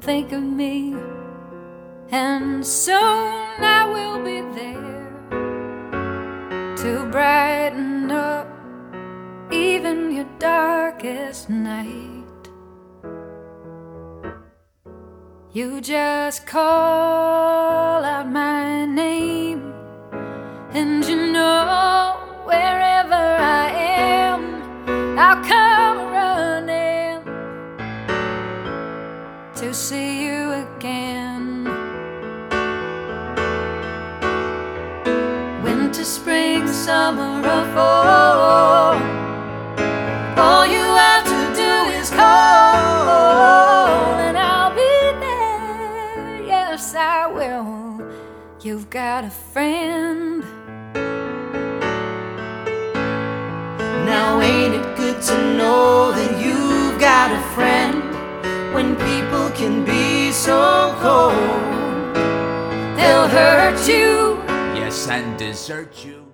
think of me, and soon I will be there to brighten up even your darkest night. You just call out my name, and you know wherever I am, I'll come running to see you again. Winter, spring, summer, or fall, all you have to do is call, and I'll be there. Yes, I will. You've got a friend. Now ain't it good to know that you've got a friend? When people can be so cold, They'll hurt you, yes, and desert you.